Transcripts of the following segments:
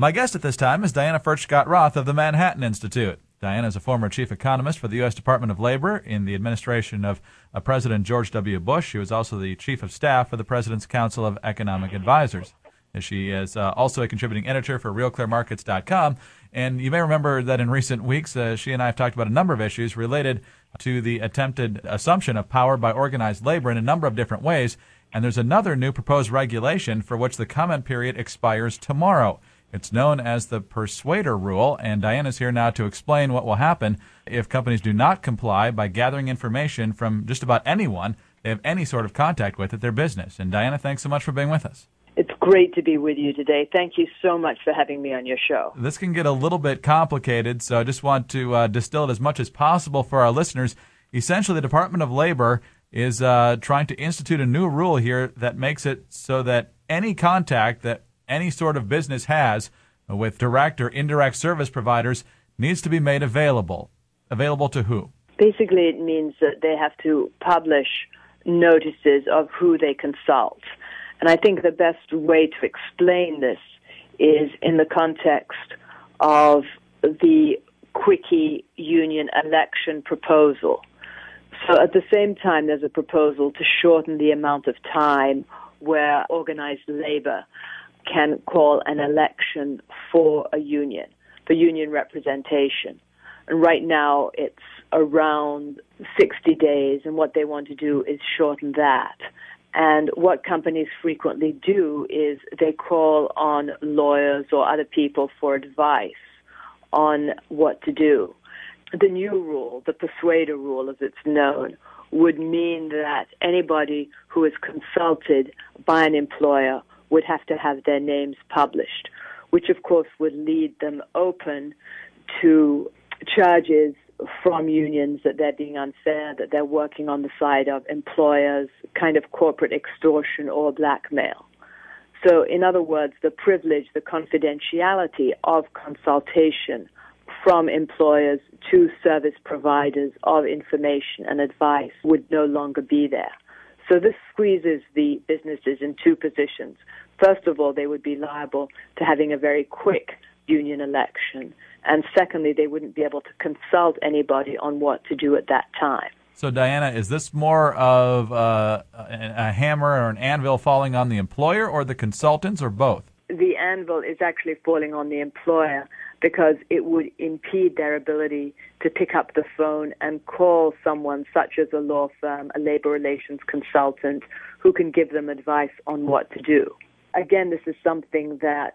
My guest at this time is Diana Furchtgott-Roth of the Manhattan Institute. Diana is a former chief economist for the U.S. Department of Labor in the administration of President George W. Bush. She was also the chief of staff for the President's Council of Economic Advisors. She is also a contributing editor for RealClearMarkets.com. And you may remember that in recent weeks, she and I have talked about a number of issues related to the attempted assumption of power by organized labor in a number of different ways. And there's another new proposed regulation for which the comment period expires tomorrow. It's known as the Persuader Rule, and Diana's here now to explain what will happen if companies do not comply by gathering information from just about anyone they have any sort of contact with at their business. And Diana, thanks so much for being with us. It's great to be with you today. Thank you so much for having me on your show. This can get a little bit complicated, so I just want to distill it as much as possible for our listeners. Essentially, the Department of Labor is trying to institute a new rule here that makes it so that any contact that any sort of business has with direct or indirect service providers needs to be made available. Available to who? Basically, it means that they have to publish notices of who they consult. And I think the best way to explain this is in the context of the Quickie union election proposal. So at the same time, there's a proposal to shorten the amount of time where organized labor can call an election for a union, for union representation. And right now, it's around 60 days, and what they want to do is shorten that. And what companies frequently do is they call on lawyers or other people for advice on what to do. The new rule, the Persuader Rule as it's known, would mean that anybody who is consulted by an employer would have to have their names published, which of course would lead them open to charges from unions that they're being unfair, that they're working on the side of employers, kind of corporate extortion or blackmail. So in other words, the privilege, the confidentiality of consultation from employers to service providers of information and advice would no longer be there. So this squeezes the businesses in two positions. First of all, they would be liable to having a very quick union election. And secondly, they wouldn't be able to consult anybody on what to do at that time. So, Diana, is this more of a hammer or an anvil falling on the employer or the consultants or both? The anvil is actually falling on the employer because it would impede their ability to pick up the phone and call someone such as a law firm, a labor relations consultant, who can give them advice on what to do. Again, this is something that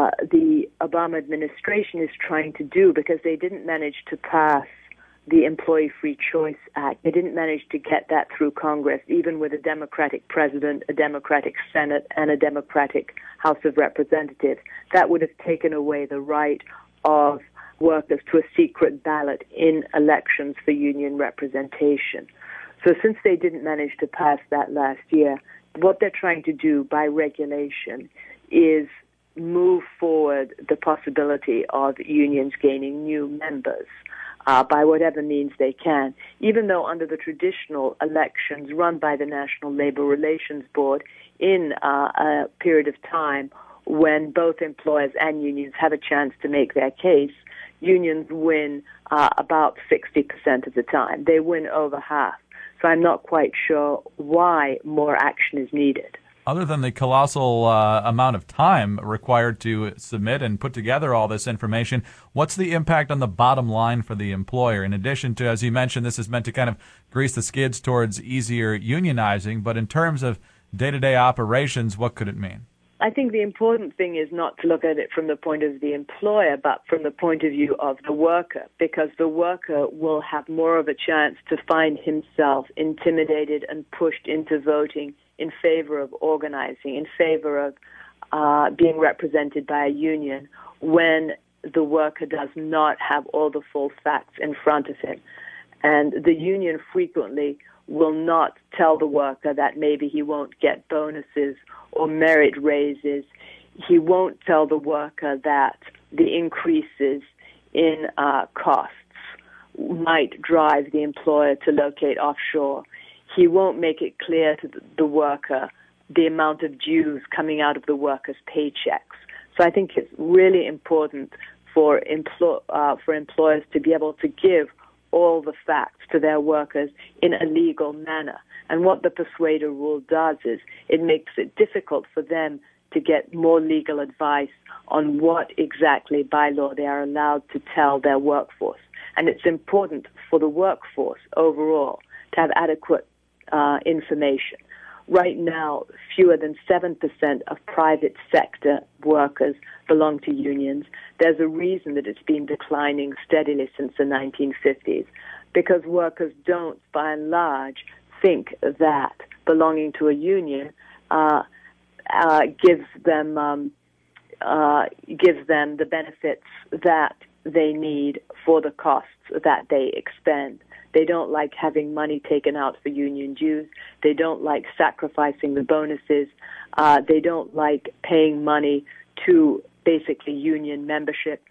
the Obama administration is trying to do because they didn't manage to pass the Employee Free Choice Act. They didn't manage to get that through Congress, even with a Democratic president, a Democratic Senate, and a Democratic House of Representatives. That would have taken away the right of workers to a secret ballot in elections for union representation. So since they didn't manage to pass that last year, what they're trying to do by regulation is move forward the possibility of unions gaining new members by whatever means they can, even though under the traditional elections run by the National Labor Relations Board in a period of time when both employers and unions have a chance to make their case, unions win about 60% of the time. They win over half. So I'm not quite sure why more action is needed. Other than the colossal amount of time required to submit and put together all this information, what's the impact on the bottom line for the employer? In addition to, as you mentioned, this is meant to kind of grease the skids towards easier unionizing, but in terms of day-to-day operations, what could it mean? I think the important thing is not to look at it from the point of the employer, but from the point of view of the worker, because the worker will have more of a chance to find himself intimidated and pushed into voting in favor of organizing, in favor of being represented by a union when the worker does not have all the full facts in front of him. And the union frequently will not tell the worker that maybe he won't get bonuses or merit raises. He won't tell the worker that the increases in costs might drive the employer to locate offshore. He won't make it clear to the worker the amount of dues coming out of the worker's paychecks. So I think it's really important for employers to be able to give all the facts to their workers in a legal manner. And what the Persuader rule does is it makes it difficult for them to get more legal advice on what exactly by law they are allowed to tell their workforce. And it's important for the workforce overall to have adequate information. Right now, fewer than 7% of private sector workers belong to unions. There's a reason that it's been declining steadily since the 1950s, because workers don't, by and large, think that belonging to a union gives them the benefits that they need for the costs that they expend. They don't like having money taken out for union dues. They don't like sacrificing the bonuses. They don't like paying money to basically union membership,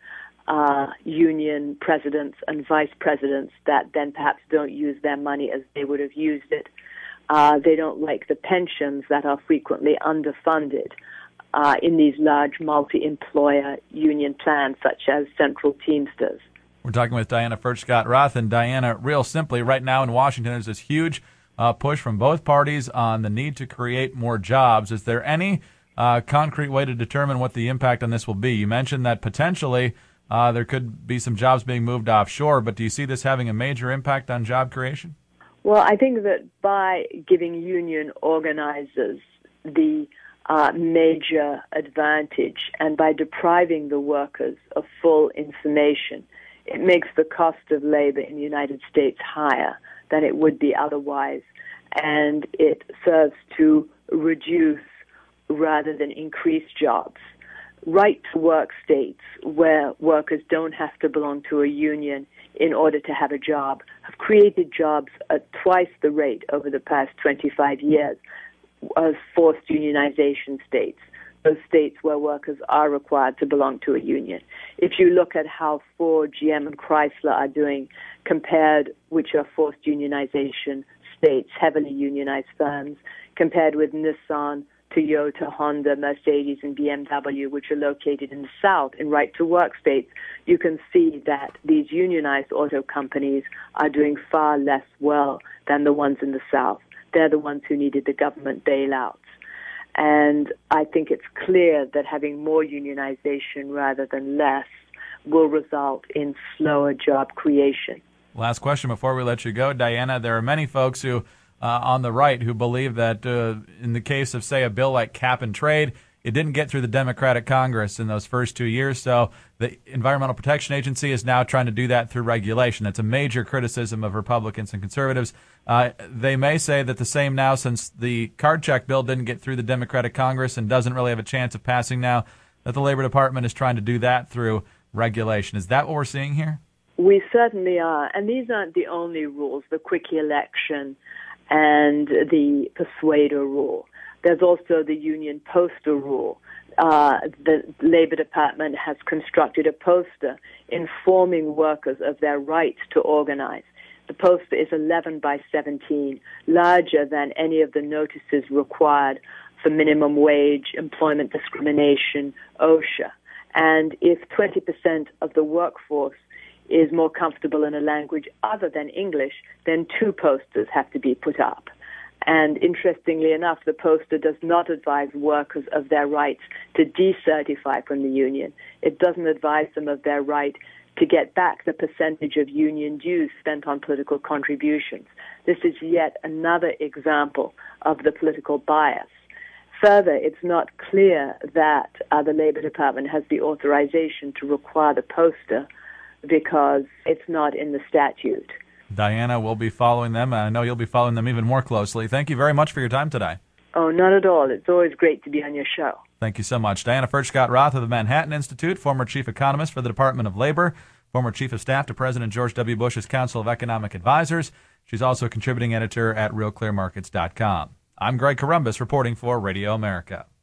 union presidents and vice presidents that then perhaps don't use their money as they would have used it. They don't like the pensions that are frequently underfunded in these large multi-employer union plans such as Central Teamsters. We're talking with Diana Furcht-Scott-Roth. And Diana, real simply, right now in Washington, there's this huge push from both parties on the need to create more jobs. Is there any concrete way to determine what the impact on this will be? You mentioned that potentially there could be some jobs being moved offshore, but do you see this having a major impact on job creation? Well, I think that by giving union organizers the major advantage and by depriving the workers of full information, it makes the cost of labor in the United States higher than it would be otherwise, and it serves to reduce rather than increase jobs. Right-to-work states where workers don't have to belong to a union in order to have a job have created jobs at twice the rate over the past 25 years as forced unionization states, those states where workers are required to belong to a union. If you look at how Ford, GM, and Chrysler are doing compared, which are forced unionization states, heavily unionized firms, compared with Nissan, Toyota, Honda, Mercedes, and BMW, which are located in the South in right-to-work states, you can see that these unionized auto companies are doing far less well than the ones in the South. They're the ones who needed the government bailouts. And I think it's clear that having more unionization rather than less will result in slower job creation. Last question before we let you go, Diana. There are many folks who on the right who believe that in the case of, say, a bill like cap and trade, it didn't get through the Democratic Congress in those first 2 years, so the Environmental Protection Agency is now trying to do that through regulation. That's a major criticism of Republicans and conservatives. They may say that the same now, since the card check bill didn't get through the Democratic Congress and doesn't really have a chance of passing now, that the Labor Department is trying to do that through regulation. Is that what we're seeing here? We certainly are, and these aren't the only rules, the quickie election and the Persuader rule. There's also the union poster rule. The Labor Department has constructed a poster informing workers of their rights to organize. The poster is 11 by 17, larger than any of the notices required for minimum wage, employment discrimination, OSHA. And if 20% of the workforce is more comfortable in a language other than English, then 2 posters have to be put up. And interestingly enough, the poster does not advise workers of their rights to decertify from the union. It doesn't advise them of their right to get back the percentage of union dues spent on political contributions. This is yet another example of the political bias. Further, it's not clear that the Labor Department has the authorization to require the poster because it's not in the statute. Diana, we'll be following them. I know you'll be following them even more closely. Thank you very much for your time today. Oh, not at all. It's always great to be on your show. Thank you so much. Diana Furcht-Scott-Roth of the Manhattan Institute, former chief economist for the Department of Labor, former chief of staff to President George W. Bush's Council of Economic Advisors. She's also a contributing editor at RealClearMarkets.com. I'm Greg Corombos reporting for Radio America.